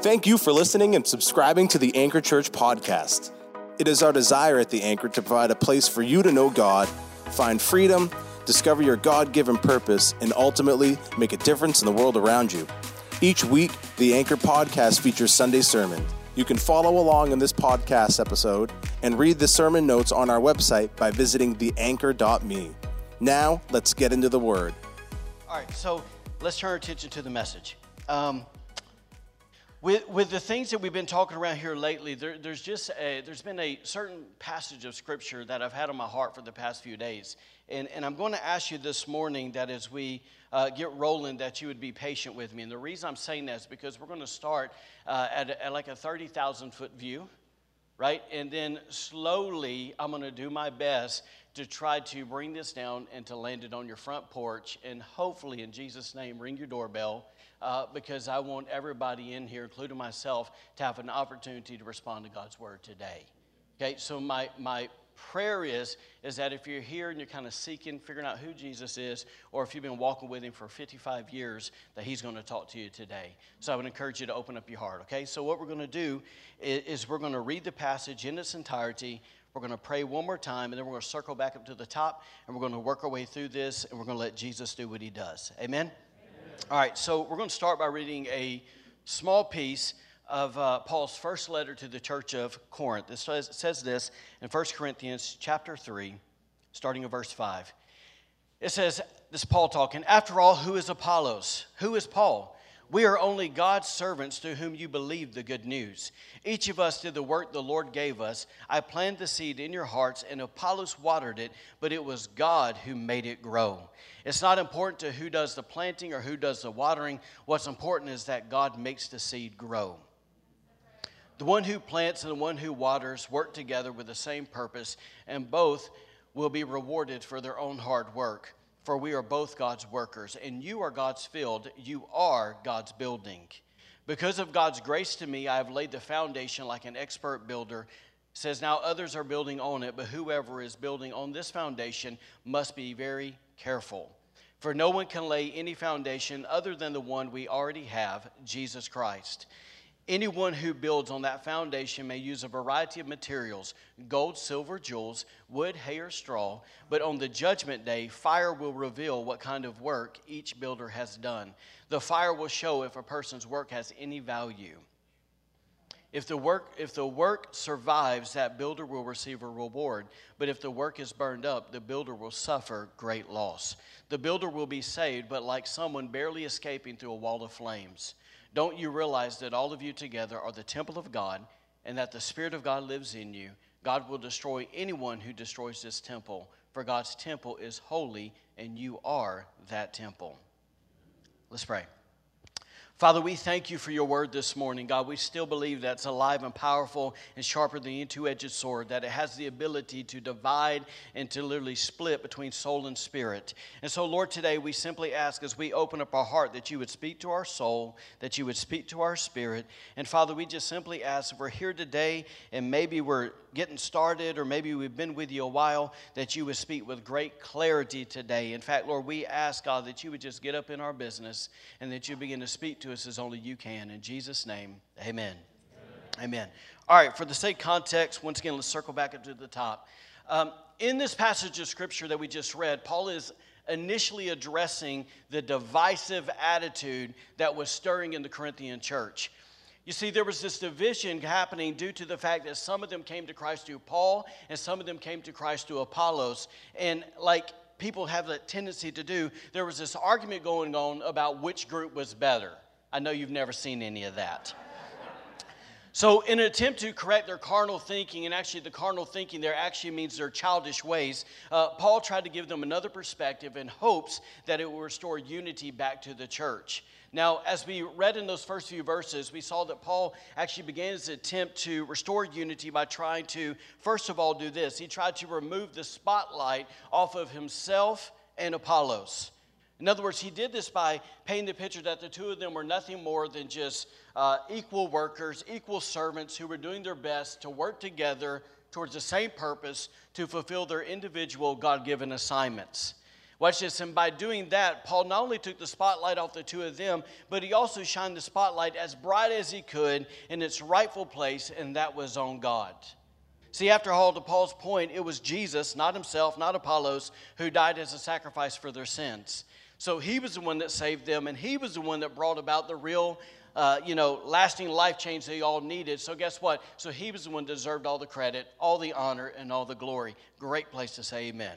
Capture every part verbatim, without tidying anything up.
Thank you for listening and subscribing to the Anchor Church podcast. It is our desire at the Anchor to provide a place for you to know God, find freedom, discover your God-given purpose, and ultimately make a difference in the world around you. Each week, the Anchor podcast features Sunday sermon. You can follow along in this podcast episode and read the sermon notes on our website by visiting the anchor dot me. Now, let's get into the Word. All right, so let's turn our attention to the message. Um, with with the things that we've been talking around here lately, there, there's just a, there's been a certain passage of Scripture that I've had on my heart for the past few days, and and I'm going to ask you this morning that as we uh, get rolling, that you would be patient with me. And the reason I'm saying that is because we're going to start uh, at, at like a thirty thousand foot view, right? And then slowly, I'm going to do my best to try to bring this down and to land it on your front porch, and hopefully, in Jesus' name, ring your doorbell. Uh, because I want everybody in here, including myself, to have an opportunity to respond to God's Word today. Okay, so my my prayer is, is that if you're here and you're kind of seeking, figuring out who Jesus is, or if you've been walking with Him for fifty-five years, that He's going to talk to you today. So I would encourage you to open up your heart, okay? So what we're going to do is, is we're going to read the passage in its entirety. We're going to pray one more time, and then we're going to circle back up to the top, and we're going to work our way through this, and we're going to let Jesus do what He does. Amen? All right, so we're going to start by reading a small piece of uh, Paul's first letter to the church of Corinth. It says, it says this in First Corinthians chapter three, starting at verse five. It says, this is Paul talking, "After all, who is Apollos? Who is Paul? We are only God's servants to whom you believe the good news. Each of us did the work the Lord gave us. I planted the seed in your hearts, and Apollos watered it, but it was God who made it grow. It's not important to who does the planting or who does the watering. What's important is that God makes the seed grow. The one who plants and the one who waters work together with the same purpose, and both will be rewarded for their own hard work. For we are both God's workers, and you are God's field. You are God's building. Because of God's grace to me, I have laid the foundation like an expert builder. It says, now others are building on it, but whoever is building on this foundation must be very careful. For no one can lay any foundation other than the one we already have, Jesus Christ. Anyone who builds on that foundation may use a variety of materials, gold, silver, jewels, wood, hay, or straw, but on the judgment day, fire will reveal what kind of work each builder has done. The fire will show if a person's work has any value. If the work, if the work survives, that builder will receive a reward, but if the work is burned up, the builder will suffer great loss. The builder will be saved, but like someone barely escaping through a wall of flames. Don't you realize that all of you together are the temple of God, and that the Spirit of God lives in you? God will destroy anyone who destroys this temple, for God's temple is holy, and you are that temple." Let's pray. Father, we thank you for your word this morning. God, we still believe that it's alive and powerful and sharper than any two-edged sword, that it has the ability to divide and to literally split between soul and spirit. And so, Lord, today we simply ask as we open up our heart that you would speak to our soul, that you would speak to our spirit. And Father, we just simply ask if we're here today and maybe we're getting started or maybe we've been with you a while, that you would speak with great clarity today. In fact, Lord, we ask, God, that you would just get up in our business and that you begin to speak to us as only you can. In Jesus' name, amen. Amen. Amen. All right, for the sake of context, once again, let's circle back up to the top. Um, in this passage of Scripture that we just read, Paul is initially addressing the divisive attitude that was stirring in the Corinthian church. You see, there was this division happening due to the fact that some of them came to Christ through Paul and some of them came to Christ through Apollos. And like people have that tendency to do, there was this argument going on about which group was better. I know you've never seen any of that. So in an attempt to correct their carnal thinking, and actually the carnal thinking there actually means their childish ways, uh, Paul tried to give them another perspective in hopes that it will restore unity back to the church. Now, as we read in those first few verses, we saw that Paul actually began his attempt to restore unity by trying to, first of all, do this. He tried to remove the spotlight off of himself and Apollos. In other words, he did this by painting the picture that the two of them were nothing more than just uh, equal workers, equal servants who were doing their best to work together towards the same purpose to fulfill their individual God-given assignments. Watch this. And by doing that, Paul not only took the spotlight off the two of them, but he also shined the spotlight as bright as he could in its rightful place, and that was on God. See, after all, to Paul's point, it was Jesus, not himself, not Apollos, who died as a sacrifice for their sins. So he was the one that saved them, and he was the one that brought about the real, uh, you know, lasting life change they all needed. So guess what? So he was the one that deserved all the credit, all the honor, and all the glory. Great place to say amen.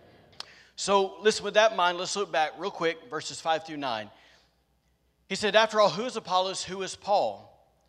So listen, with that in mind, let's look back real quick, verses five through nine. He said, after all, who is Apollos, who is Paul?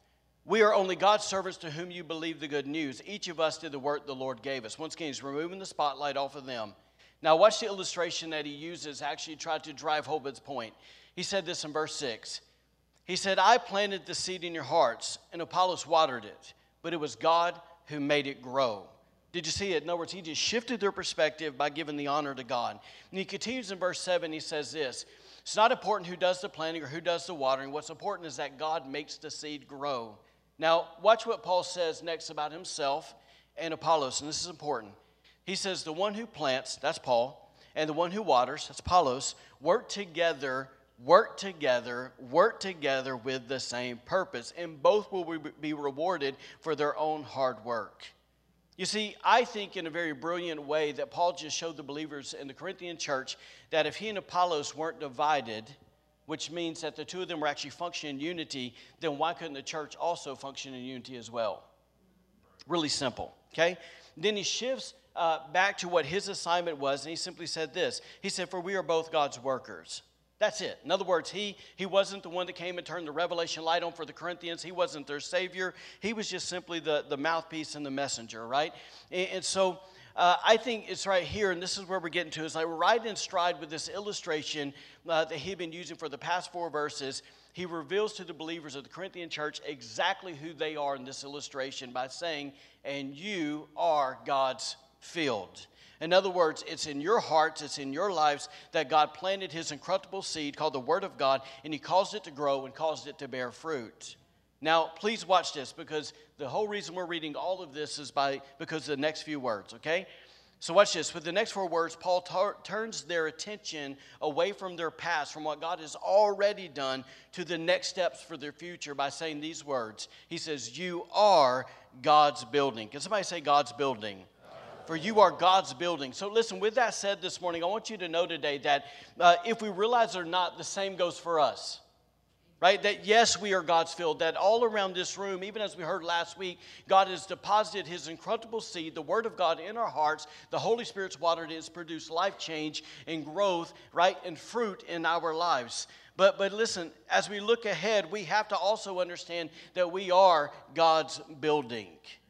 We are only God's servants to whom you believe the good news. Each of us did the work the Lord gave us. Once again, he's removing the spotlight off of them. Now watch the illustration that he uses, actually tried to drive home its point. He said this in verse six. He said, I planted the seed in your hearts, and Apollos watered it, but it was God who made it grow. Did you see it? In other words, he just shifted their perspective by giving the honor to God. And he continues in verse seven, he says this, it's not important who does the planting or who does the watering. What's important is that God makes the seed grow. Now, watch what Paul says next about himself and Apollos, and this is important. He says, the one who plants, that's Paul, and the one who waters, that's Apollos, work together, work together, work together with the same purpose, and both will be rewarded for their own hard work. You see, I think in a very brilliant way that Paul just showed the believers in the Corinthian church that if he and Apollos weren't divided, which means that the two of them were actually functioning in unity, then why couldn't the church also function in unity as well? Really simple, okay? Then he shifts uh, back to what his assignment was, and he simply said this. He said, for we are both God's workers. That's it. In other words, he, he wasn't the one that came and turned the revelation light on for the Corinthians. He wasn't their savior. He was just simply the, the mouthpiece and the messenger, right? And, and so uh, I think it's right here, and this is where we're getting to. It's like we're right in stride with this illustration uh, that he'd been using for the past four verses. He reveals to the believers of the Corinthian church exactly who they are in this illustration by saying, and you are God's field. In other words, it's in your hearts, it's in your lives that God planted his incorruptible seed called the Word of God, and he caused it to grow and caused it to bear fruit. Now, please watch this, because the whole reason we're reading all of this is by because of the next few words, okay? So watch this. With the next four words, Paul tar- turns their attention away from their past, from what God has already done, to the next steps for their future by saying these words. He says, you are God's building. Can somebody say God's building? For you are God's building. So listen, with that said this morning, I want you to know today that uh, if we realize or not, the same goes for us. Right? That yes, we are God's field. That all around this room, even as we heard last week, God has deposited his incorruptible seed, the Word of God, in our hearts. The Holy Spirit's watered it. It's produced life change and growth, right, and fruit in our lives. But, but listen, as we look ahead, we have to also understand that we are God's building.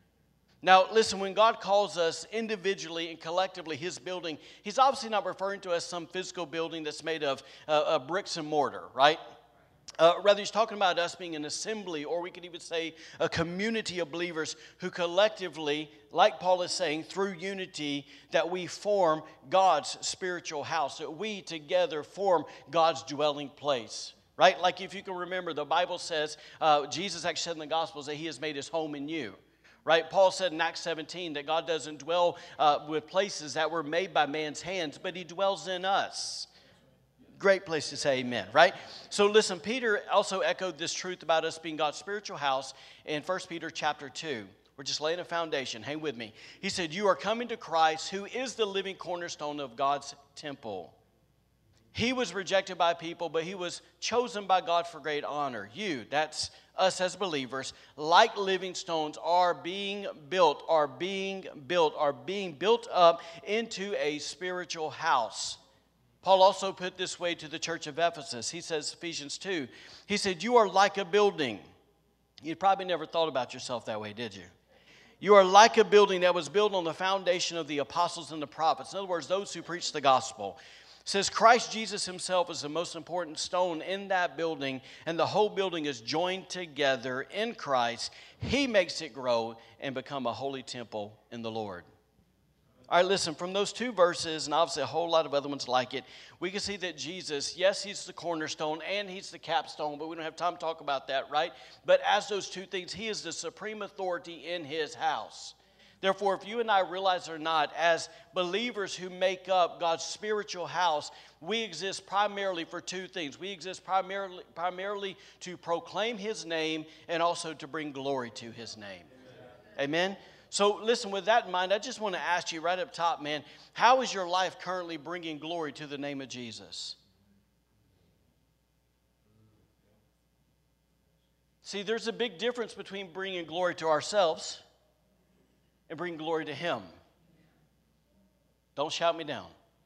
Now, listen, when God calls us individually and collectively his building, he's obviously not referring to us some physical building that's made of uh, uh, bricks and mortar, right? Uh, rather, he's talking about us being an assembly, or we could even say a community of believers who collectively, like Paul is saying, through unity, that we form God's spiritual house, that we together form God's dwelling place. Right? Like if you can remember, the Bible says, uh, Jesus actually said in the Gospels that he has made his home in you. Right? Paul said in Acts seventeen that God doesn't dwell uh, with places that were made by man's hands, but he dwells in us. Great place to say amen, right? So listen, Peter also echoed this truth about us being God's spiritual house in First Peter chapter two. We're just laying a foundation. Hang with me. He said, you are coming to Christ, who is the living cornerstone of God's temple. He was rejected by people, but he was chosen by God for great honor. You, that's us as believers, like living stones, are being built, are being built, are being built up into a spiritual house. Paul also put this way to the church of Ephesus. He says, Ephesians two, he said, you are like a building. You probably never thought about yourself that way, did you? You are like a building that was built on the foundation of the apostles and the prophets. In other words, those who preach the gospel. It says Christ Jesus himself is the most important stone in that building, and the whole building is joined together in Christ. He makes it grow and become a holy temple in the Lord. All right, listen, from those two verses, and obviously a whole lot of other ones like it, we can see that Jesus, yes, he's the cornerstone and he's the capstone, but we don't have time to talk about that, right? But as those two things, he is the supreme authority in his house. Therefore, if you and I realize it or not, as believers who make up God's spiritual house, we exist primarily for two things. We exist primarily, primarily to proclaim His name and also to bring glory to His name. Amen? So listen, with that in mind, I just want to ask you right up top, man, how is your life currently bringing glory to the name of Jesus? See, there's a big difference between bringing glory to ourselves and bringing glory to Him. Don't shout me down.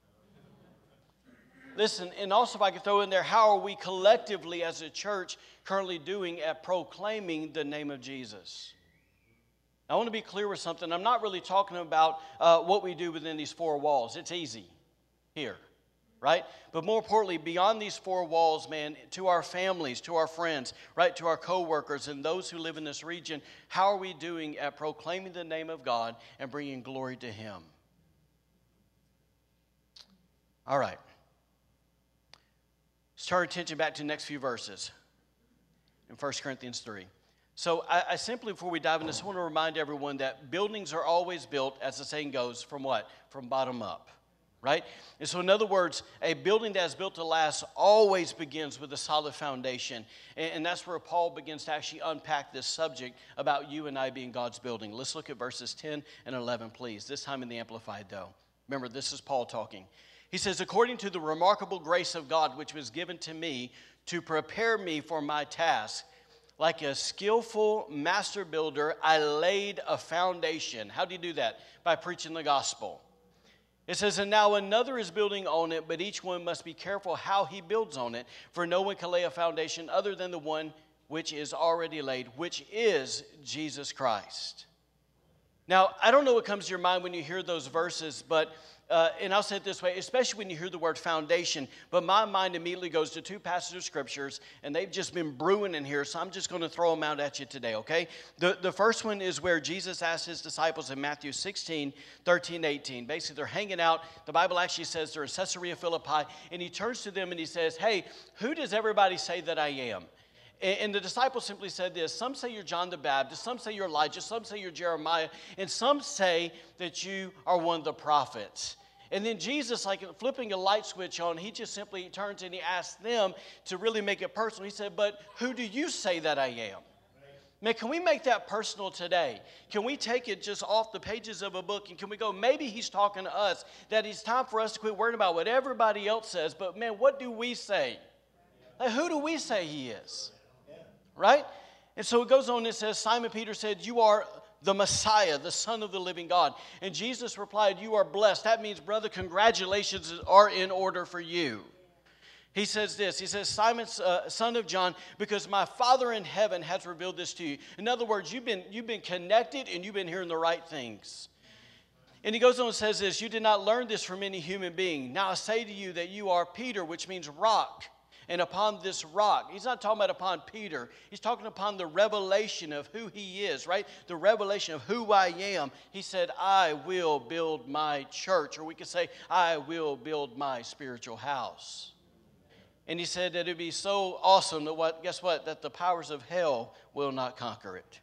Listen, and also if I could throw in there, how are we collectively as a church currently doing at proclaiming the name of Jesus? I want to be clear with something. I'm not really talking about uh, what we do within these four walls. It's easy here, right? But more importantly, beyond these four walls, man, to our families, to our friends, right, to our co-workers and those who live in this region, how are we doing at proclaiming the name of God and bringing glory to Him? All right. Let's turn our attention back to the next few verses in First Corinthians three. So I, I simply, before we dive into this, I want to remind everyone that buildings are always built, as the saying goes, from what? From bottom up, right? And so in other words, a building that is built to last always begins with a solid foundation. And, and that's where Paul begins to actually unpack this subject about you and I being God's building. Let's look at verses ten and eleven, please. This time in the Amplified, though. Remember, this is Paul talking. He says, according to the remarkable grace of God, which was given to me to prepare me for my task, like a skillful master builder, I laid a foundation. How do you do that? By preaching the gospel. It says, and now another is building on it, but each one must be careful how he builds on it, for no one can lay a foundation other than the one which is already laid, which is Jesus Christ. Now, I don't know what comes to your mind when you hear those verses, but Uh, and I'll say it this way, especially when you hear the word foundation, but my mind immediately goes to two passages of scriptures, and they've just been brewing in here, so I'm just going to throw them out at you today, okay? The, the first one is where Jesus asked His disciples in Matthew sixteen, thirteen, eighteen. Basically, they're hanging out. The Bible actually says they're in Caesarea Philippi, and He turns to them and He says, hey, who does everybody say that I am? And the disciples simply said this, some say you're John the Baptist, some say you're Elijah, some say you're Jeremiah, and some say that you are one of the prophets. And then Jesus, like flipping a light switch on, He just simply turns and He asks them to really make it personal. He said, but who do you say that I am? Man, can we make that personal today? Can we take it just off the pages of a book and can we go, maybe He's talking to us, that it's time for us to quit worrying about what everybody else says, but man, what do we say? Like, who do we say He is? Right? And so it goes on, it says, Simon Peter said, you are the Messiah, the Son of the living God. And Jesus replied, you are blessed. That means, brother, congratulations are in order for you. He says this, he says, Simon, uh, son of John, because my Father in heaven has revealed this to you. In other words, you've been, you've been connected and you've been hearing the right things. And he goes on and says this, you did not learn this from any human being. Now I say to you that you are Peter, which means rock. And upon this rock, he's not talking about upon Peter. He's talking upon the revelation of who he is, right? The revelation of who I am. He said, I will build my church. Or we could say, I will build my spiritual house. And he said that it'd be so awesome that what, guess what? That the powers of hell will not conquer it.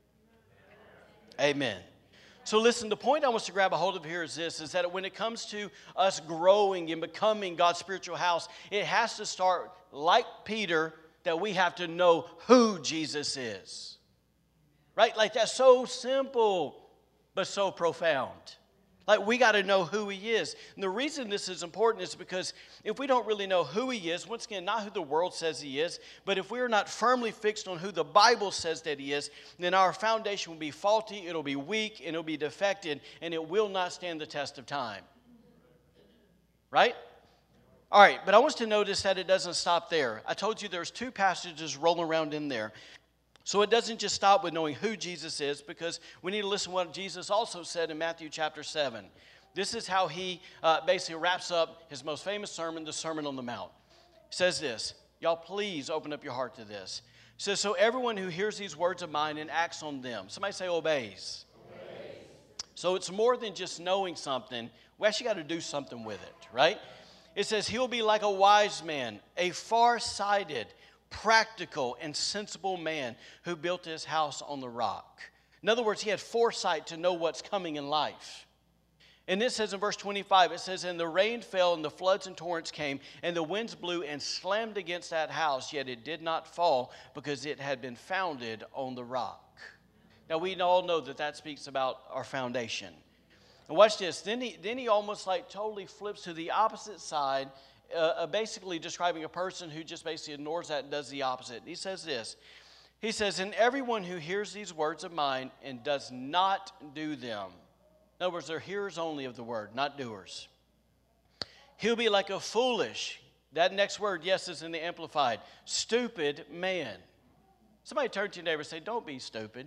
Amen. So listen, the point I want to grab a hold of here is this, is that when it comes to us growing and becoming God's spiritual house, it has to start like Peter, that we have to know who Jesus is. Right? Like that's so simple, but so profound. Like we got to know who He is. And the reason this is important is because if we don't really know who He is, once again, not who the world says He is, but if we're not firmly fixed on who the Bible says that He is, then our foundation will be faulty, it'll be weak, and it'll be defected, and it will not stand the test of time. Right? All right, but I want you to notice that it doesn't stop there. I told you there's two passages rolling around in there. So it doesn't just stop with knowing who Jesus is, because we need to listen to what Jesus also said in Matthew chapter seven. This is how He uh, basically wraps up His most famous sermon, the Sermon on the Mount. He says this, y'all please open up your heart to this. He says, so everyone who hears these words of mine and acts on them, somebody say obeys. Obeys. So it's more than just knowing something, we actually got to do something with it, right? It says he'll be like a wise man, a far-sighted, practical and sensible man who built his house on the rock. In other words, he had foresight to know what's coming in life. And it says in verse twenty-five, it says, and the rain fell, and the floods and torrents came, and the winds blew and slammed against that house, yet it did not fall, because it had been founded on the rock. Now, we all know that that speaks about our foundation. And watch this. Then he, then he almost like totally flips to the opposite side, uh, uh, basically describing a person who just basically ignores that and does the opposite. He says this. He says, and everyone who hears these words of mine and does not do them. In other words, they're hearers only of the word, not doers. He'll be like a foolish, that next word, yes, is in the Amplified, stupid man. Somebody turn to your neighbor and say, don't be stupid.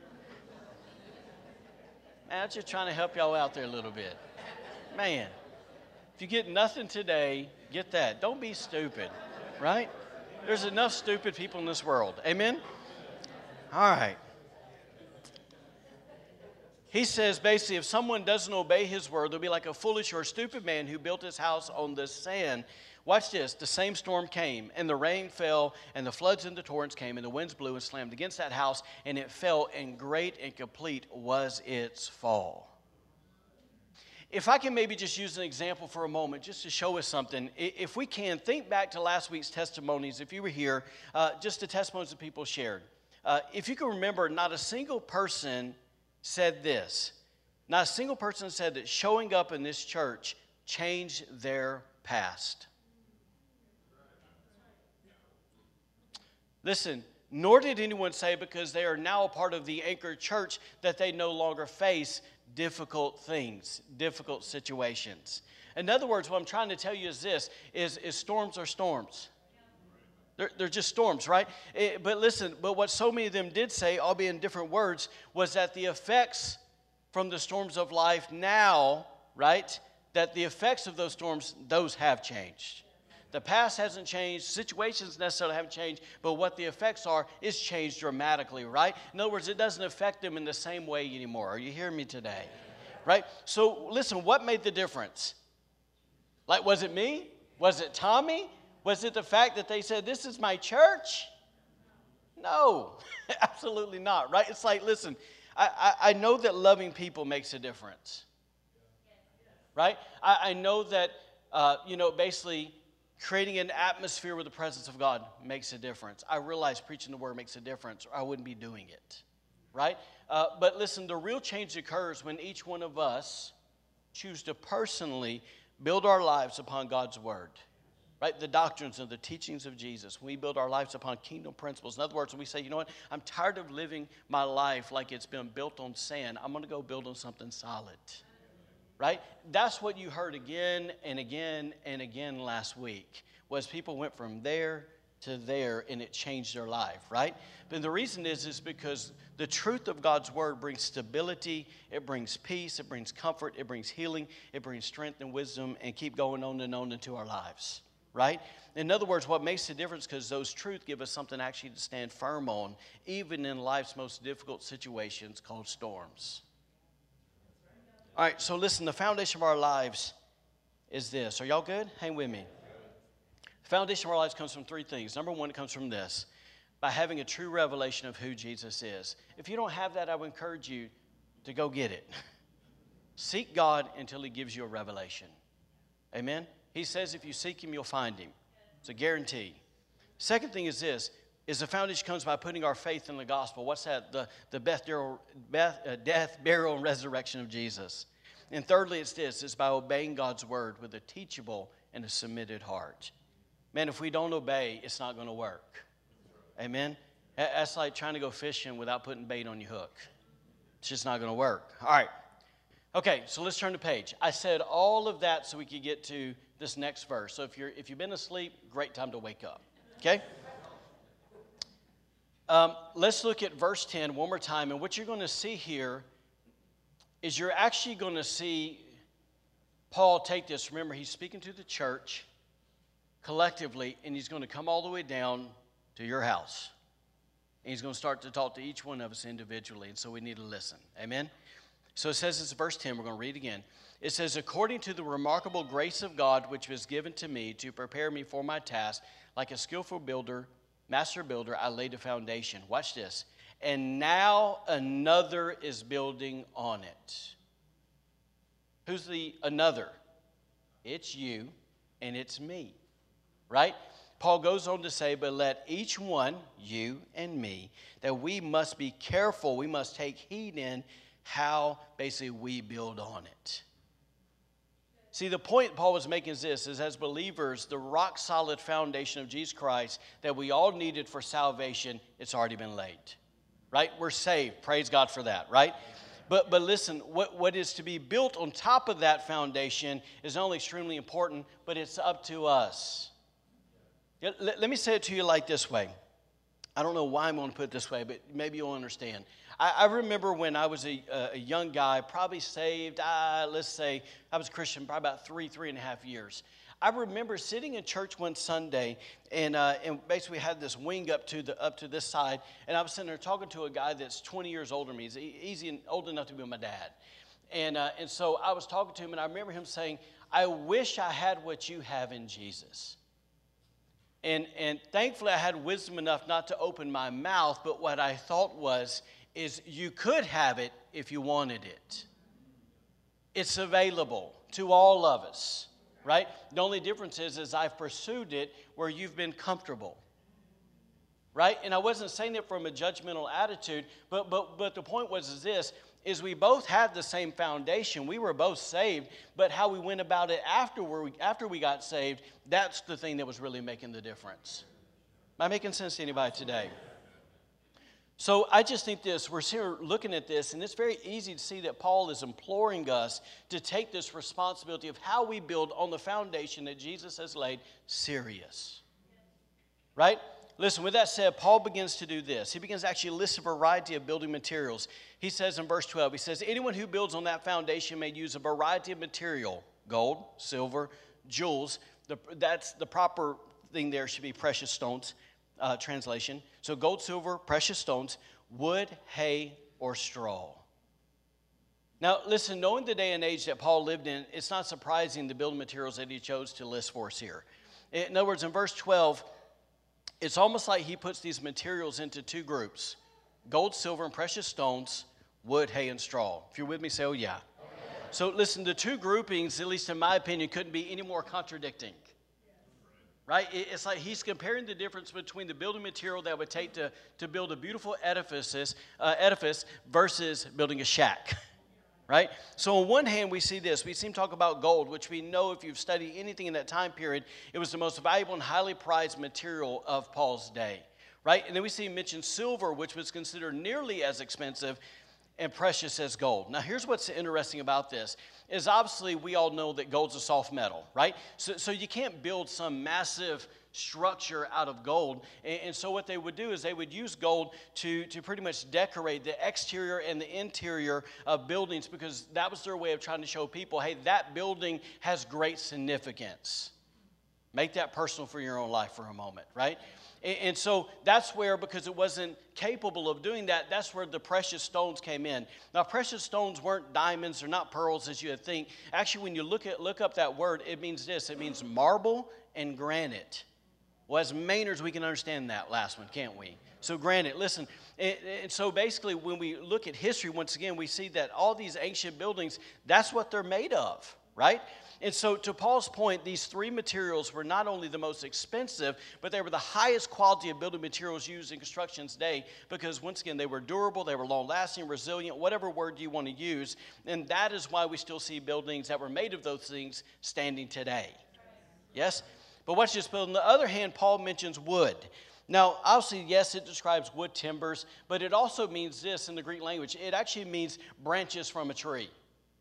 Man, I'm just trying to help y'all out there a little bit. Man, if you get nothing today, get that. Don't be stupid, right? There's enough stupid people in this world. Amen? All right. He says basically if someone doesn't obey his word, they'll be like a foolish or stupid man who built his house on the sand. Watch this. The same storm came, and the rain fell, and the floods and the torrents came, and the winds blew and slammed against that house, and it fell, and great and complete was its fall. If I can maybe just use an example for a moment, just to show us something. If we can, think back to last week's testimonies. If you were here, uh, just the testimonies that people shared. Uh, if you can remember, not a single person said this. Not a single person said that showing up in this church changed their past. Listen, nor did anyone say because they are now a part of the Anchor Church that they no longer face difficult things, difficult situations. In other words, what I'm trying to tell you is this, is, is storms are storms. They're, they're just storms, right? It, but listen, but what so many of them did say, albeit in different words, was that the effects from the storms of life now, right, that the effects of those storms, those have changed. The past hasn't changed, situations necessarily haven't changed, but what the effects are is changed dramatically, right? In other words, it doesn't affect them in the same way anymore. Are you hearing me today? Right? So listen, what made the difference? Like, was it me? Was it Tommy? Was it the fact that they said, this is my church? No, absolutely not, right? It's like, listen, I, I, I know that loving people makes a difference, right? I, I know that, uh, you know, basically creating an atmosphere with the presence of God makes a difference. I realize preaching the word makes a difference, or I wouldn't be doing it, right? Uh, but listen, the real change occurs when each one of us choose to personally build our lives upon God's word. Right, the doctrines and the teachings of Jesus. We build our lives upon kingdom principles. In other words, when we say, you know what, I'm tired of living my life like it's been built on sand. I'm going to go build on something solid. Right? That's what you heard again and again and again last week, was people went from there to there and it changed their life, right? But the reason is, is because the truth of God's word brings stability, it brings peace, it brings comfort, it brings healing, it brings strength and wisdom, and keep going on and on into our lives. Right? In other words, what makes the difference, because those truths give us something actually to stand firm on, even in life's most difficult situations called storms. All right, so listen, the foundation of our lives is this. Are y'all good? Hang with me. The foundation of our lives comes from three things. Number one, it comes from this, by having a true revelation of who Jesus is. If you don't have that, I would encourage you to go get it. Seek God until he gives you a revelation. Amen? He says if you seek him, you'll find him. It's a guarantee. Second thing is this, is the foundation comes by putting our faith in the gospel. What's that? The, the death, death, burial, and resurrection of Jesus. And thirdly, it's this, it's by obeying God's word with a teachable and a submitted heart. Man, if we don't obey, it's not going to work. Amen? That's like trying to go fishing without putting bait on your hook. It's just not going to work. All right. Okay, so let's turn the page. I said all of that so we could get to this next verse. So if you're if you've been asleep, great time to wake up. Okay? Um, let's look at verse ten one more time. And what you're going to see here is you're actually going to see Paul take this. Remember, he's speaking to the church collectively, and he's going to come all the way down to your house. And he's going to start to talk to each one of us individually, and so we need to listen. Amen? So it says, this is verse ten, we're going to read again. It says, according to the remarkable grace of God, which was given to me to prepare me for my task, like a skillful builder, master builder, I laid a foundation. Watch this. and now another is building on it. Who's the another? It's you and it's me, right? Paul goes on to say, but let each one, you and me, that we must be careful, we must take heed in how basically we build on it. See, the point Paul was making is this, is as believers, the rock-solid foundation of Jesus Christ that we all needed for salvation, it's already been laid, right? We're saved. Praise God for that, right? But but listen, what, what is to be built on top of that foundation is not only extremely important, but it's up to us. Let, let me say it to you like this way. I don't know why I'm going to put it this way, but maybe you'll understand. I, I remember when I was a, a young guy, probably saved, uh, let's say, I was a Christian probably about three, three and a half years. I remember sitting in church one Sunday, and uh, and basically had this wing up to the up to this side, and I was sitting there talking to a guy that's twenty years older than me. He's easy and old enough to be my dad, and uh, and so I was talking to him, and I remember him saying, "I wish I had what you have in Jesus." And and thankfully, I had wisdom enough not to open my mouth. But what I thought was, is you could have it if you wanted it. It's available to all of us. Right? The only difference is, is I've pursued it where you've been comfortable. Right? And I wasn't saying it from a judgmental attitude, but but but the point was is this, is we both had the same foundation. We were both saved, but how we went about it after we, after we got saved, that's the thing that was really making the difference. Am I making sense to anybody today? So I just think this, we're here looking at this, and it's very easy to see that Paul is imploring us to take this responsibility of how we build on the foundation that Jesus has laid serious. Right? Listen, with that said, Paul begins to do this. He begins to actually list a variety of building materials. He says in verse twelve, he says, anyone who builds on that foundation may use a variety of material, gold, silver, jewels. The, that's the proper thing there should be precious stones. Uh, translation. So gold, silver, precious stones, wood, hay, or straw. Now, listen, knowing the day and age that Paul lived in, it's not surprising the building materials that he chose to list for us here. In other words, in verse twelve, it's almost like he puts these materials into two groups. Gold, silver, and precious stones, wood, hay, and straw. If you're with me, say, oh yeah. So listen, the two groupings, at least in my opinion, couldn't be any more contradicting. Right? It's like he's comparing the difference between the building material that would take to, to build a beautiful edifice, uh, edifice versus building a shack. Right? So on one hand, we see this. We see him talk about gold, which we know if you've studied anything in that time period, it was the most valuable and highly prized material of Paul's day. Right? And then we see him mention silver, which was considered nearly as expensive and precious as gold. Now, here's what's interesting about this, is obviously we all know that gold's a soft metal, right? So, so you can't build some massive structure out of gold. And, and so what they would do is they would use gold to, to pretty much decorate the exterior and the interior of buildings, because that was their way of trying to show people, hey, that building has great significance. Make that personal for your own life for a moment, right? And so that's where, because it wasn't capable of doing that, that's where the precious stones came in. Now, precious stones weren't diamonds, they're not pearls as you would think. Actually, when you look at look up that word, it means this. It means marble and granite. Well, as Mainers, we can understand that last one, can't we? So granite, listen. And, and so basically, when we look at history, once again, we see that all these ancient buildings, that's what they're made of, right? And so to Paul's point, these three materials were not only the most expensive, but they were the highest quality of building materials used in construction today, because once again, they were durable, they were long-lasting, resilient, whatever word you want to use. And that is why we still see buildings that were made of those things standing today. Yes? But watch this. But on the other hand, Paul mentions wood. Now, obviously, yes, it describes wood timbers, but it also means this in the Greek language. It actually means branches from a tree.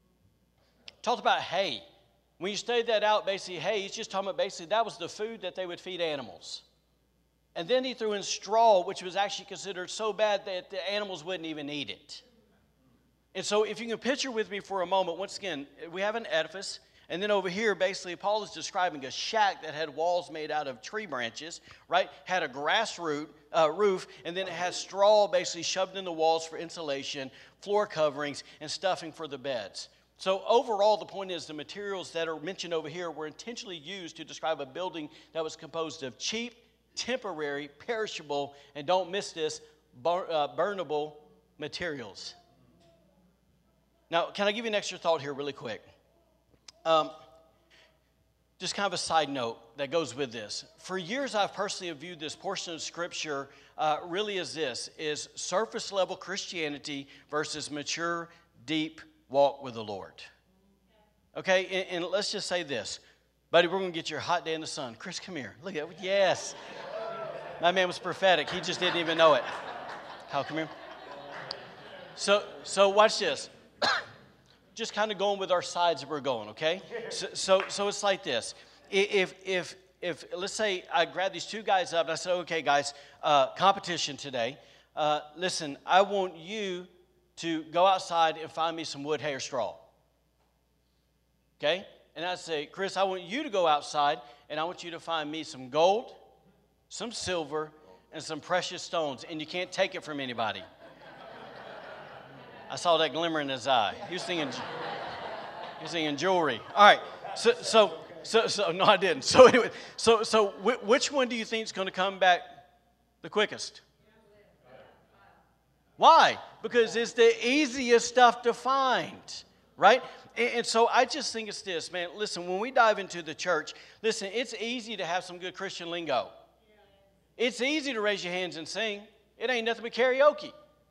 Talked about hay. When you study that out, basically, hay, he's just talking about basically that was the food that they would feed animals. And then he threw in straw, which was actually considered so bad that the animals wouldn't even eat it. And so if you can picture with me for a moment, once again, we have an edifice. And then over here, basically, Paul is describing a shack that had walls made out of tree branches, right? Had a grass root, uh, roof, and then it has straw basically shoved in the walls for insulation, floor coverings, and stuffing for the beds. So overall, the point is the materials that are mentioned over here were intentionally used to describe a building that was composed of cheap, temporary, perishable, and don't miss this, bur- uh, burnable materials. Now, can I give you an extra thought here really quick? Um, just kind of a side note that goes with this. For years, I've personally viewed this portion of Scripture uh, really as this, is surface level Christianity versus mature, deep walk with the Lord. Okay, and, and let's just say this. Buddy, we're going to get your hot day in the sun. Chris, come here. Look at it. Yes. My man was prophetic. He just didn't even know it. Kyle, come here. So, so watch this. Just kind of going with our sides that we're going, okay? So, so, so it's like this. If, if, if, let's say I grab these two guys up and I said, okay, guys, uh, competition today. Uh, listen, I want you to go outside and find me some wood, hay, or straw. Okay? And I say, Chris, I want you to go outside and I want you to find me some gold, some silver, and some precious stones. And you can't take it from anybody. I saw that glimmer in his eye. He was thinking, he was thinking jewelry. All right. So, so, so, so no, I didn't. So anyway, so, so which one do you think is going to come back the quickest? Why? Because it's the easiest stuff to find, right? And, and so I just think it's this, man. Listen, when we dive into the church, listen, it's easy to have some good Christian lingo. It's easy to raise your hands and sing. It ain't nothing but karaoke.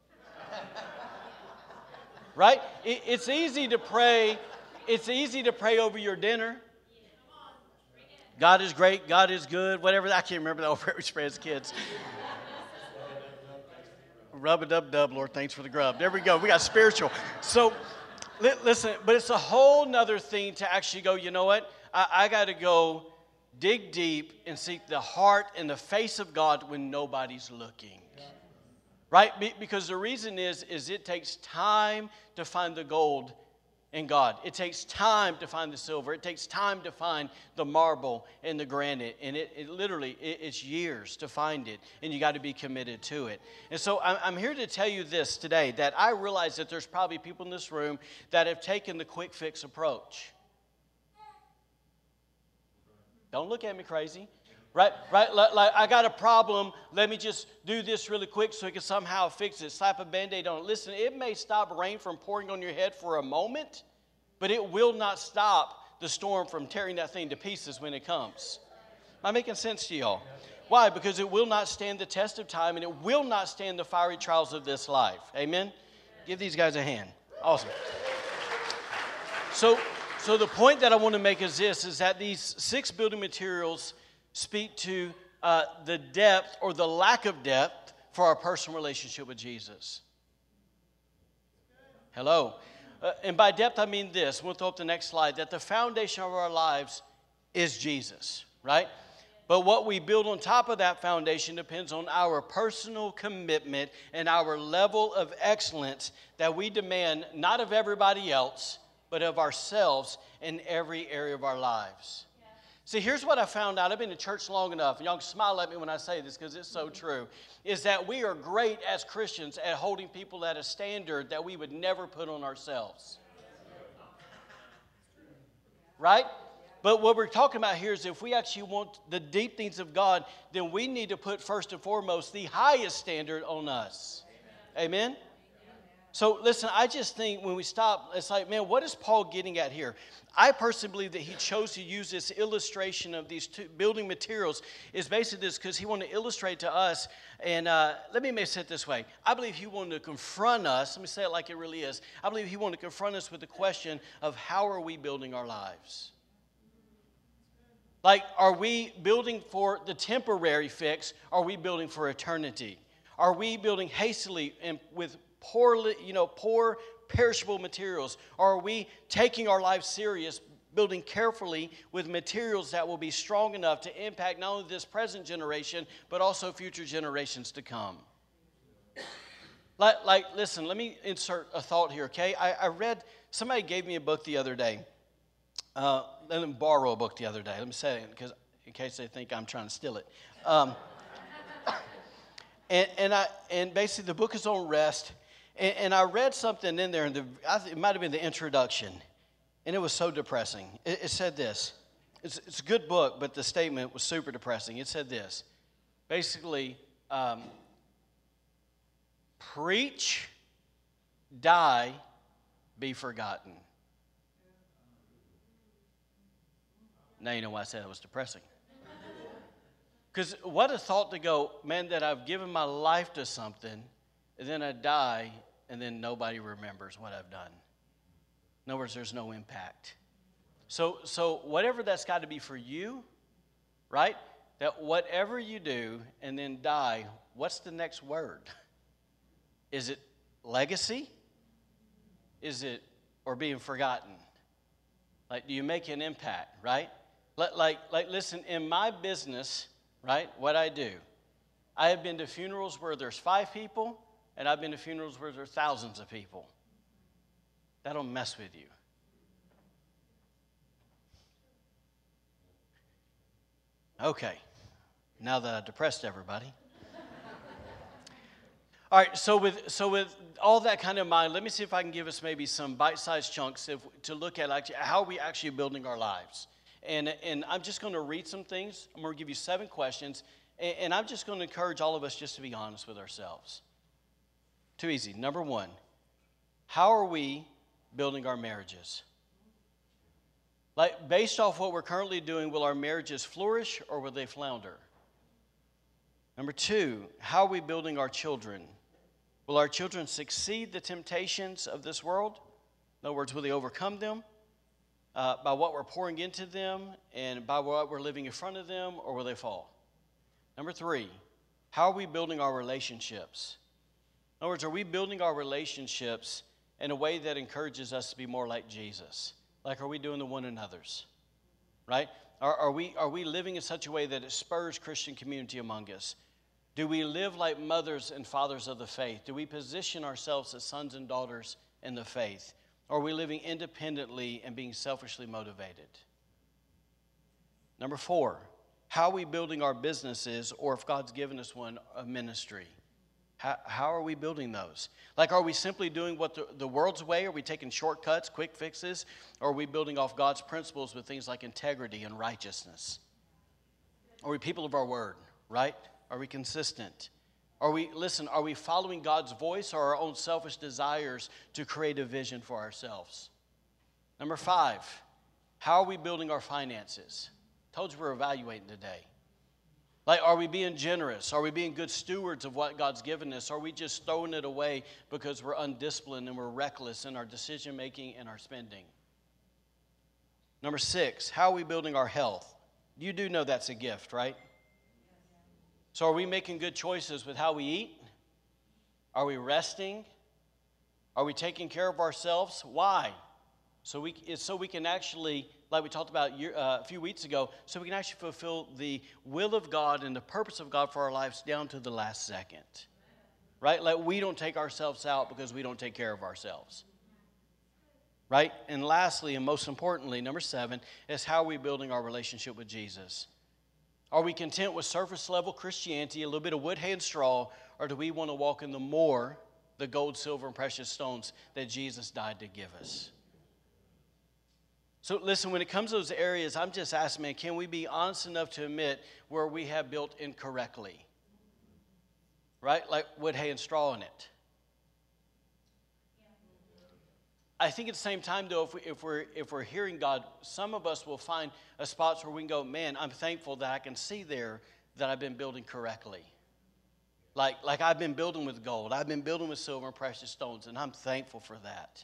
Right? It, it's easy to pray. It's easy to pray over your dinner. God is great. God is good. Whatever. I can't remember that over we pray as kids. Rub-a-dub-dub, Lord, thanks for the grub. There we go. We got spiritual. So, li- listen, but it's a whole nother thing to actually go, you know what? I, I got to go dig deep and seek the heart and the face of God when nobody's looking. Right? Because the reason is, is it takes time to find the gold in God. It takes time to find the silver. It takes time to find the marble and the granite. And it, it literally, it, it's years to find it. And you got to be committed to it. And so I'm, I'm here to tell you this today, that I realize that there's probably people in this room that have taken the quick fix approach. Don't look at me crazy. Right, right. Like, like I got a problem. Let me just do this really quick so we can somehow fix it. Slap a Band-Aid on it. Listen, it may stop rain from pouring on your head for a moment, but it will not stop the storm from tearing that thing to pieces when it comes. Am I making sense to y'all? Why? Because it will not stand the test of time, and it will not stand the fiery trials of this life. Amen? Give these guys a hand. Awesome. So, so the point that I want to make is this: is that these six building materials speak to uh, the depth or the lack of depth for our personal relationship with Jesus. Hello. Uh, and by depth, I mean this. We'll throw up the next slide. That the foundation of our lives is Jesus, right? But what we build on top of that foundation depends on our personal commitment and our level of excellence that we demand not of everybody else, but of ourselves in every area of our lives. See, here's what I found out. I've been in church long enough, and y'all can smile at me when I say this because it's so true, is that we are great as Christians at holding people at a standard that we would never put on ourselves. Right? But what we're talking about here is if we actually want the deep things of God, then we need to put first and foremost the highest standard on us. Amen? Amen? So listen, I just think when we stop, it's like, man, what is Paul getting at here? I personally believe that he chose to use this illustration of these two building materials is basically this because he wanted to illustrate to us, and uh, let me say it this way. I believe he wanted to confront us. Let me say it like it really is. I believe he wanted to confront us with the question of how are we building our lives? Like, are we building for the temporary fix? Are we building for eternity? Are we building hastily and with poor, you know, poor perishable materials? Or are we taking our lives serious, building carefully with materials that will be strong enough to impact not only this present generation, but also future generations to come? Like, like listen, let me insert a thought here, okay? I, I read, somebody gave me a book the other day. Uh, let them borrow a book the other day. Let me say it, because in case they think I'm trying to steal it. Um, and, and, I, and basically the book is on rest. And, and I read something in there, and the, I think it might have been the introduction, and it was so depressing. It, it said this. It's, it's a good book, but the statement was super depressing. It said this. Basically, um, preach, die, be forgotten. Now you know why I said it was depressing. Because what a thought to go, man, that I've given my life to something, and then I die, and then nobody remembers what I've done. In other words, there's no impact. So, so whatever that's got to be for you, right? That whatever you do and then die, what's the next word? Is it legacy? Is it, or being forgotten? Like, do you make an impact, right? Like, like, like, listen, in my business, right, what I do, I have been to funerals where there's five people, and I've been to funerals where there's thousands of people. That'll mess with you. Okay, now that I depressed everybody. All right, so with so with all that kind of in mind, let me see if I can give us maybe some bite-sized chunks if, to look at like, how are we actually building our lives. And, and I'm just going to read some things. I'm going to give you seven questions, and, and I'm just going to encourage all of us just to be honest with ourselves. Too easy. Number one, how are we building our marriages? Like, based off what we're currently doing, will our marriages flourish or will they flounder? Number two, how are we building our children? Will our children succeed the temptations of this world? In other words, will they overcome them uh, by what we're pouring into them and by what we're living in front of them, or will they fall? Number three, how are we building our relationships? In other words, are we building our relationships in a way that encourages us to be more like Jesus? Like, are we doing to one another's, right? Are, are we are we living in such a way that it spurs Christian community among us? Do we live like mothers and fathers of the faith? Do we position ourselves as sons and daughters in the faith? Or are we living independently and being selfishly motivated? Number four, how are we building our businesses, or if God's given us one, a ministry? How, how are we building those? Like, are we simply doing what the, the world's way? Are we taking shortcuts, quick fixes? Or are we building off God's principles with things like integrity and righteousness? Are we people of our word, right? Are we consistent? Are we, listen, are we following God's voice or our own selfish desires to create a vision for ourselves? Number five, how are we building our finances? Told you we're evaluating today. Like, are we being generous? Are we being good stewards of what God's given us? Are we just throwing it away because we're undisciplined and we're reckless in our decision-making and our spending? Number six, how are we building our health? You do know that's a gift, right? So are we making good choices with how we eat? Are we resting? Are we taking care of ourselves? Why? So we, it's so we can actually, like we talked about year, uh, a few weeks ago, so we can actually fulfill the will of God and the purpose of God for our lives down to the last second. Right? Like, we don't take ourselves out because we don't take care of ourselves. Right? And lastly, and most importantly, number seven, is how are we building our relationship with Jesus? Are we content with surface level Christianity, a little bit of wood, hay, and straw, or do we want to walk in the more, the gold, silver, and precious stones that Jesus died to give us? So listen, when it comes to those areas, I'm just asking, man, can we be honest enough to admit where we have built incorrectly? Right? Like wood, hay, and straw in it. I think at the same time, though, if, we, if, we're, if we're hearing God, some of us will find a spots where we can go, man, I'm thankful that I can see there that I've been building correctly. Like, like I've been building with gold. I've been building with silver and precious stones, and I'm thankful for that.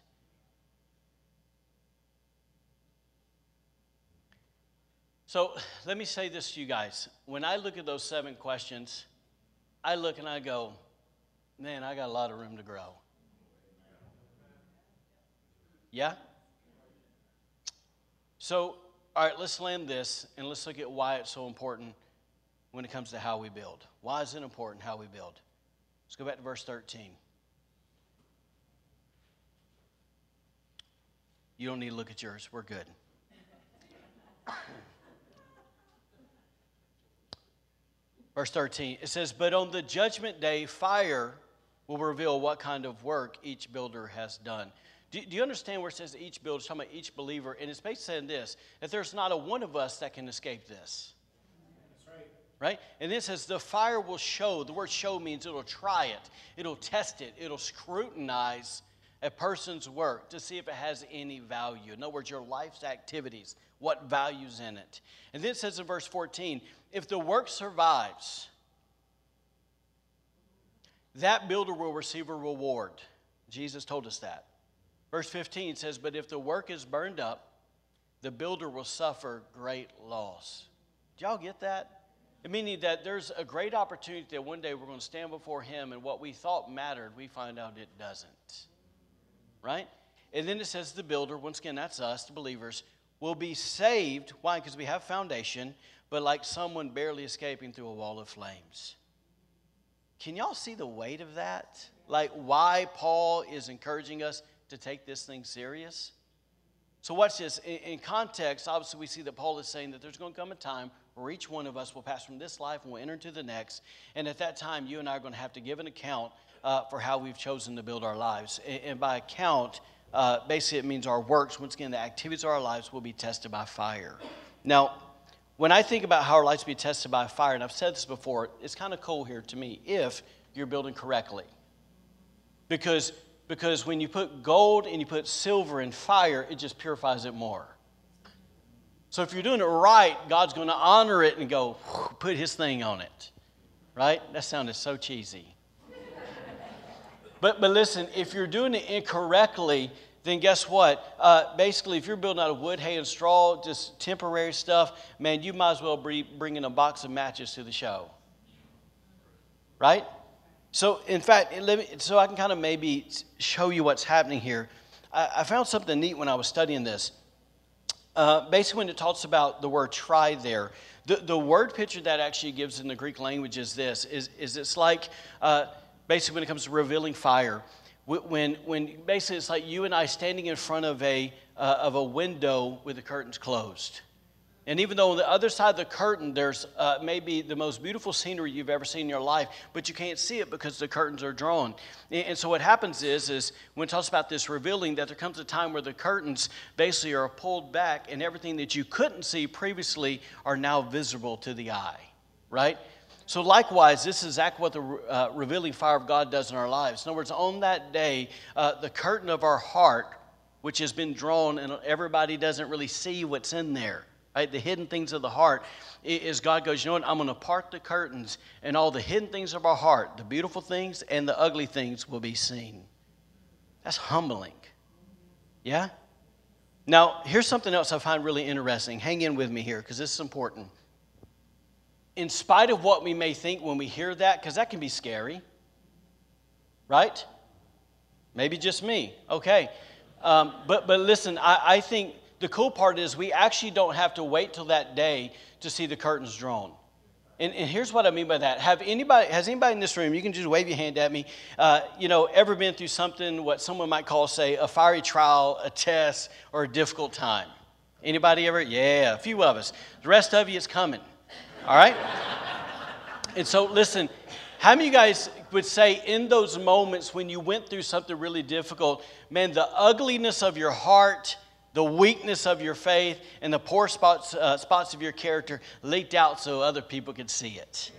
So let me say this to you guys. When I look at those seven questions, I look and I go, man, I got a lot of room to grow. Yeah? So, all right, let's land this and let's look at why it's so important when it comes to how we build. Why is it important how we build? Let's go back to verse thirteen. You don't need to look at yours. We're good. Verse thirteen, it says, but on the judgment day, fire will reveal what kind of work each builder has done. Do, do you understand where it says each builder? It's talking about each believer. And it's basically saying this, that there's not a one of us that can escape this. That's right. right? And then it says the fire will show. The word show means it'll try it. It'll test it. It'll scrutinize a person's work to see if it has any value. In other words, your life's activities, what value's in it. And then it says in verse fourteen, if the work survives, that builder will receive a reward. Jesus told us that. Verse fifteen says, but if the work is burned up, the builder will suffer great loss. Did y'all get that? Meaning that there's a great opportunity that one day we're going to stand before him and what we thought mattered, we find out it doesn't. Right? And then it says the builder, once again, that's us, the believers, will be saved. Why? Because we have foundation, but like someone barely escaping through a wall of flames. Can y'all see the weight of that? Like why Paul is encouraging us to take this thing serious? So watch this. In, in context, obviously we see that Paul is saying that there's going to come a time where each one of us will pass from this life and we'll enter into the next. And at that time, you and I are going to have to give an account uh, for how we've chosen to build our lives. And, and by account, uh, basically it means our works, once again, the activities of our lives will be tested by fire. Now, when I think about how our lives be tested by fire, and I've said this before, it's kind of cool here to me if you're building correctly. Because, because when you put gold and you put silver in fire, it just purifies it more. So if you're doing it right, God's going to honor it and go, put his thing on it. Right? That sounded so cheesy. But, but listen, if you're doing it incorrectly, then guess what? Uh, basically, if you're building out of wood, hay, and straw, just temporary stuff, man, you might as well be bringing a box of matches to the show. Right? So, in fact, let me, so I can kind of maybe show you what's happening here. I, I found something neat when I was studying this. Uh, basically, when it talks about the word try there, the, the word picture that actually gives in the Greek language is this, is, is it's like, uh, basically when it comes to revealing fire, when, when basically it's like you and I standing in front of a, uh, of a window with the curtains closed. And even though on the other side of the curtain, there's uh, maybe the most beautiful scenery you've ever seen in your life, but you can't see it because the curtains are drawn. And, and so what happens is, is when it talks about this revealing, that there comes a time where the curtains basically are pulled back and everything that you couldn't see previously are now visible to the eye, right? So likewise, this is exactly what the uh, revealing fire of God does in our lives. In other words, on that day, uh, the curtain of our heart, which has been drawn and everybody doesn't really see what's in there, right? The hidden things of the heart is God goes, you know what, I'm going to part the curtains and all the hidden things of our heart, the beautiful things and the ugly things will be seen. That's humbling. Yeah? Now, here's something else I find really interesting. Hang in with me here because this is important. In spite of what we may think when we hear that, because that can be scary, right? Maybe just me. Okay. Um, but, but listen, I, I think the cool part is we actually don't have to wait till that day to see the curtains drawn. And, and here's what I mean by that. Have anybody, has anybody in this room, you can just wave your hand at me, uh, you know, ever been through something, what someone might call, say, a fiery trial, a test, or a difficult time? Anybody ever? Yeah, a few of us. The rest of you, it's coming. All right? And so, listen, how many of you guys would say in those moments when you went through something really difficult, man, the ugliness of your heart, the weakness of your faith, and the poor spots, uh, spots of your character leaked out so other people could see it?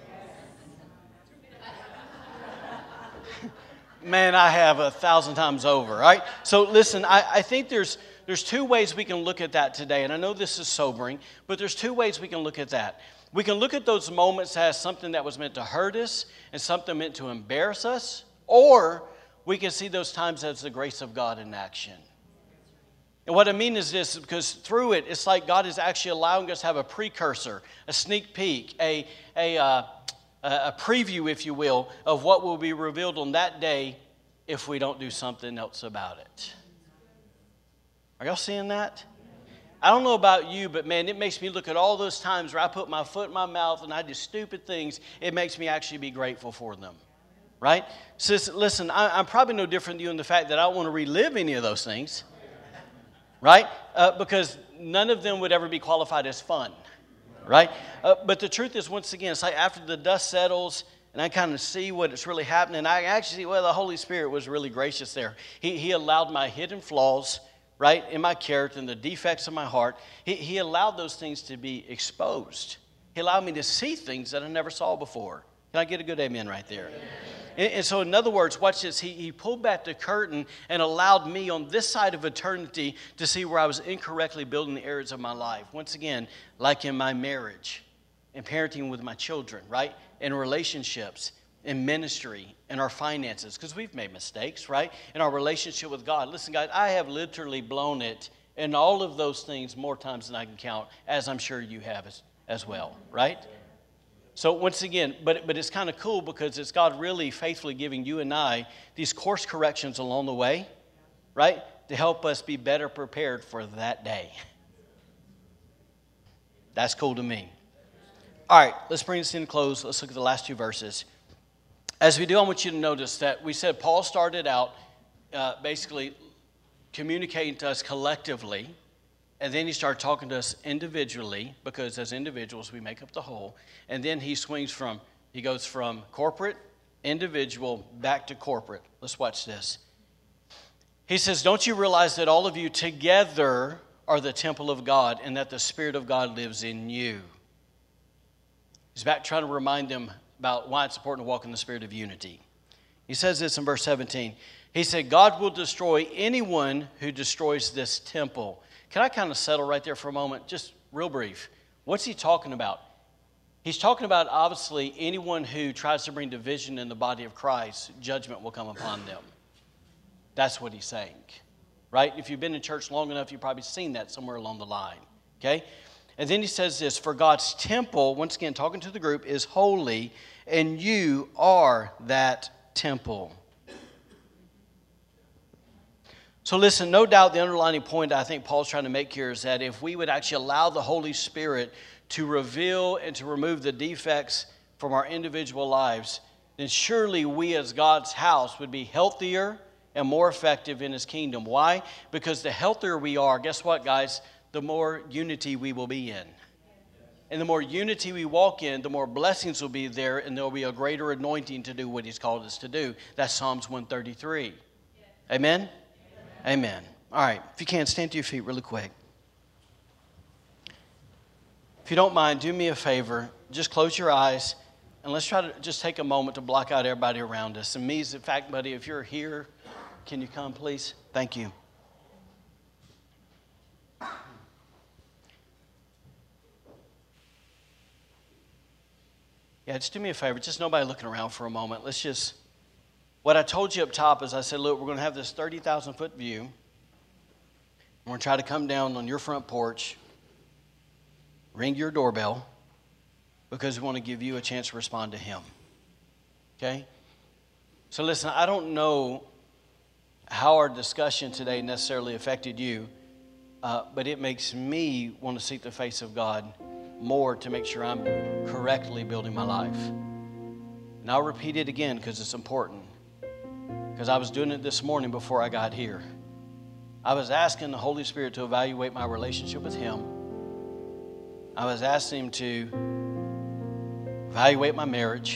Man, I have a thousand times over, right? So listen, I, I think there's there's two ways we can look at that today. And I know this is sobering, but there's two ways we can look at that. We can look at those moments as something that was meant to hurt us and something meant to embarrass us, or we can see those times as the grace of God in action. And what I mean is this, because through it, it's like God is actually allowing us to have a precursor, a sneak peek, a, a, uh, a preview, if you will, of what will be revealed on that day if we don't do something else about it. Are y'all seeing that? I don't know about you, but man, it makes me look at all those times where I put my foot in my mouth and I do stupid things. It makes me actually be grateful for them, right? So listen, I, I'm probably no different than you in the fact that I don't want to relive any of those things, right? Uh, because none of them would ever be qualified as fun, right? Uh, but the truth is, once again, it's like after the dust settles and I kind of see what is really happening, I actually see, well, the Holy Spirit was really gracious there. He, he allowed my hidden flaws, right, in my character and the defects of my heart, he, he allowed those things to be exposed. He allowed me to see things that I never saw before. Can I get a good amen right there? And, and so in other words, watch this. He, he pulled back the curtain and allowed me on this side of eternity to see where I was incorrectly building the areas of my life. Once again, like in my marriage, in parenting with my children, right? In relationships, in ministry, in our finances, because we've made mistakes, right? In our relationship with God. Listen, guys, I have literally blown it in all of those things more times than I can count, as I'm sure you have as, as well, right? So once again, but, but it's kind of cool because it's God really faithfully giving you and I these course corrections along the way, right? To help us be better prepared for that day. That's cool to me. All right, let's bring this in close. Let's look at the last two verses. As we do, I want you to notice that we said Paul started out uh, basically communicating to us collectively, and then he started talking to us individually, because as individuals we make up the whole. And then he swings from, he goes from corporate, individual, back to corporate. Let's watch this. He says, don't you realize that all of you together are the temple of God and that the Spirit of God lives in you? He's back trying to remind them about why it's important to walk in the spirit of unity. He says this in verse seventeen. He said, God will destroy anyone who destroys this temple. Can I kind of settle right there for a moment? Just real brief. What's he talking about? He's talking about, obviously, anyone who tries to bring division in the body of Christ, judgment will come upon them. That's what he's saying, right? If you've been in church long enough, you've probably seen that somewhere along the line, okay? And then he says this, for God's temple, once again, talking to the group, is holy, and you are that temple. So listen, no doubt the underlying point I think Paul's trying to make here is that if we would actually allow the Holy Spirit to reveal and to remove the defects from our individual lives, then surely we as God's house would be healthier and more effective in His kingdom. Why? Because the healthier we are, guess what, guys? The more unity we will be in. And the more unity we walk in, the more blessings will be there, and there will be a greater anointing to do what He's called us to do. That's Psalms one thirty-three. Amen? Amen. All right, if you can, stand to your feet really quick. If you don't mind, do me a favor. Just close your eyes, and let's try to just take a moment to block out everybody around us. And me, in fact, buddy, if you're here, can you come, please? Thank you. Yeah, just do me a favor. Just nobody looking around for a moment. Let's just, what I told you up top is I said, look, we're going to have this thirty thousand foot view. We're going to try to come down on your front porch, ring your doorbell, because we want to give you a chance to respond to Him. Okay? So listen, I don't know how our discussion today necessarily affected you, uh, but it makes me want to seek the face of God more to make sure I'm correctly building my life. And I'll repeat it again because it's important. Because I was doing it this morning before I got here. I was asking the Holy Spirit to evaluate my relationship with Him. I was asking Him to evaluate my marriage,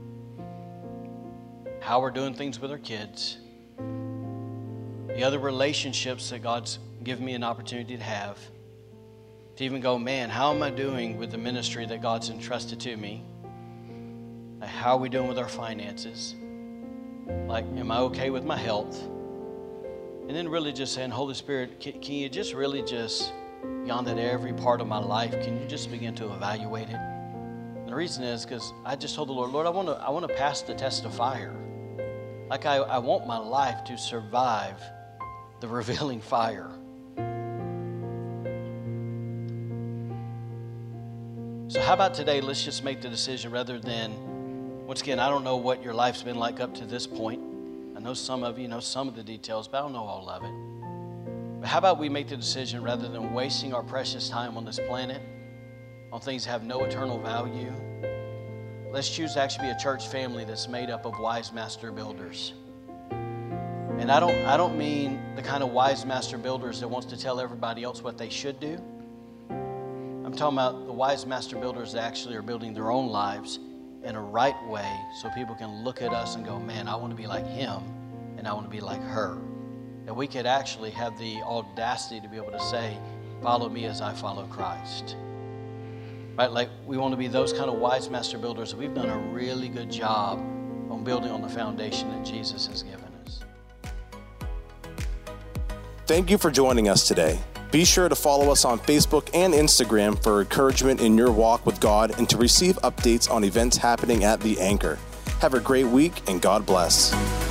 how we're doing things with our kids, the other relationships that God's given me an opportunity to have. To even go, man, how am I doing with the ministry that God's entrusted to me? Like, how are we doing with our finances? Like, am I okay with my health? And then really just saying, Holy Spirit, can, can you just really just, beyond that every part of my life, can you just begin to evaluate it? And the reason is because I just told the Lord, Lord, I want to I want to pass the test of fire. Like I, I want my life to survive the revealing fire. So how about today, let's just make the decision rather than, once again, I don't know what your life's been like up to this point. I know some of you know some of the details, but I don't know all of it. But how about we make the decision rather than wasting our precious time on this planet on things that have no eternal value, let's choose to actually be a church family that's made up of wise master builders. And I don't, I don't mean the kind of wise master builders that wants to tell everybody else what they should do. I'm talking about the wise master builders that actually are building their own lives in a right way so people can look at us and go, man, I want to be like him and I want to be like her. That we could actually have the audacity to be able to say, follow me as I follow Christ. right? Like we want to be those kind of wise master builders. We've done a really good job on building on the foundation that Jesus has given us. Thank you for joining us today. Be sure to follow us on Facebook and Instagram for encouragement in your walk with God and to receive updates on events happening at The Anchor. Have a great week and God bless.